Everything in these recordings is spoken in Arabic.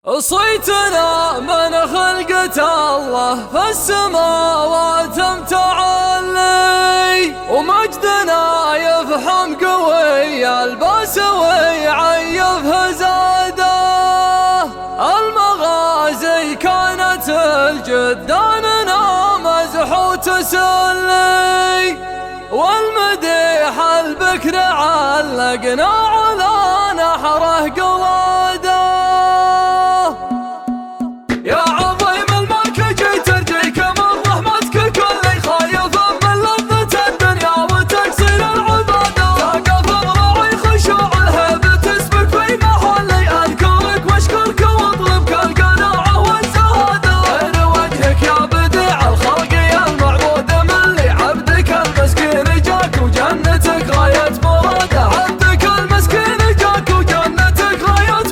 صيتنا من خلقة الله في السماوات متعلي، ومجدنا يفحم قوي الباس ويعيفه زاده. المغازي كانت الجداننا مزح وتسلي، والمديح البكر علقنا على نحره قلاده. يا عظيم الملك جيت ارجيك من رحمتك كل خايف من لذة الدنيا وتقصير العبادة. تقف راعي خشوع الهيبة تسبك في محلي، اذكرك واشكرك واطلبك القناعة والزهادة. غير وجهك يا بديع الخلق يا المعبود من لي، عبدك المسكين جاك وجنتك غاية مراده. عبدك المسكين جاك وجنتك غاية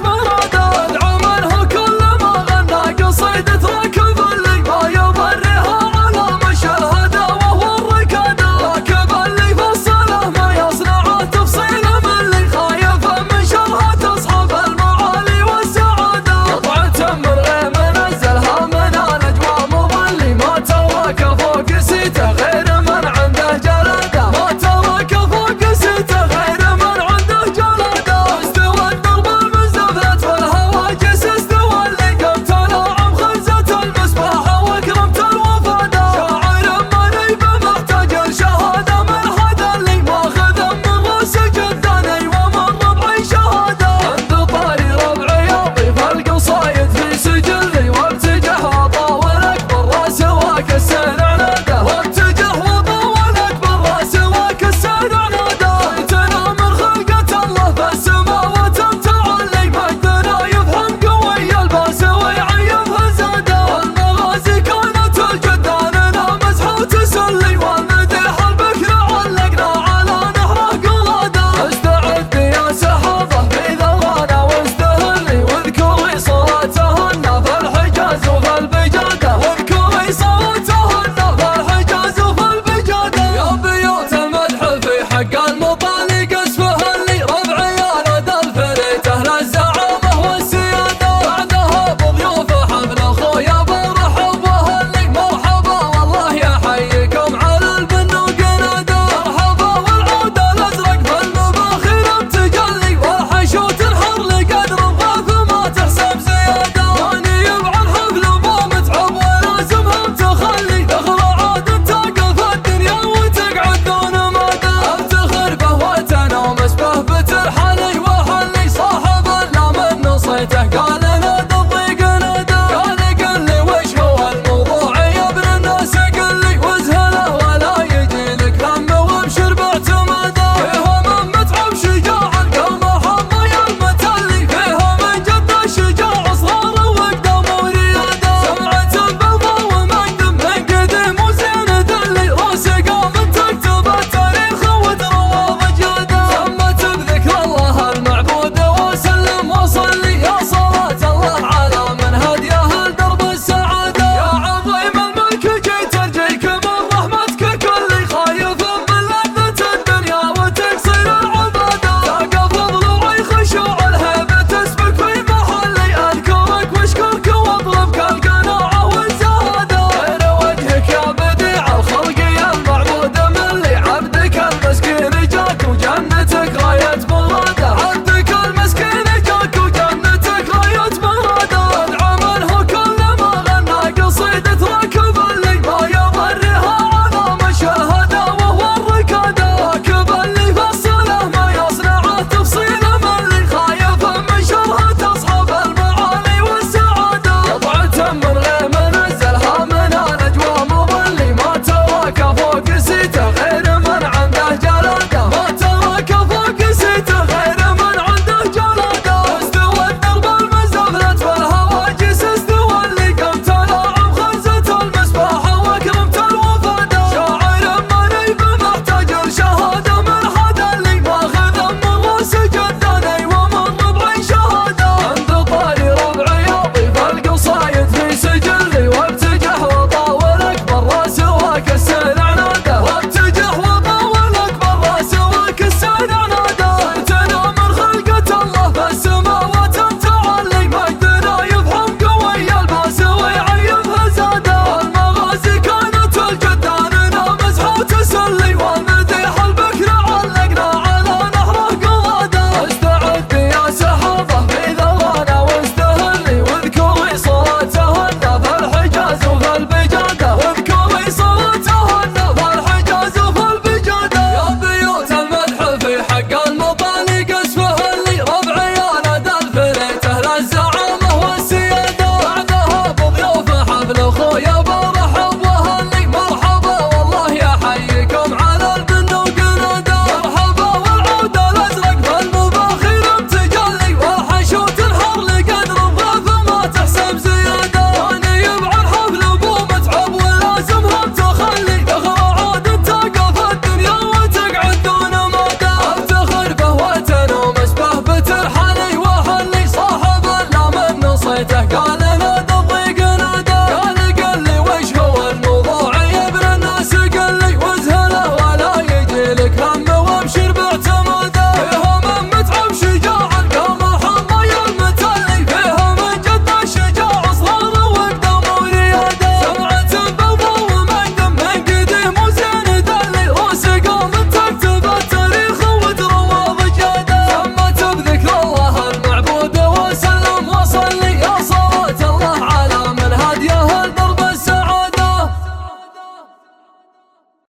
قال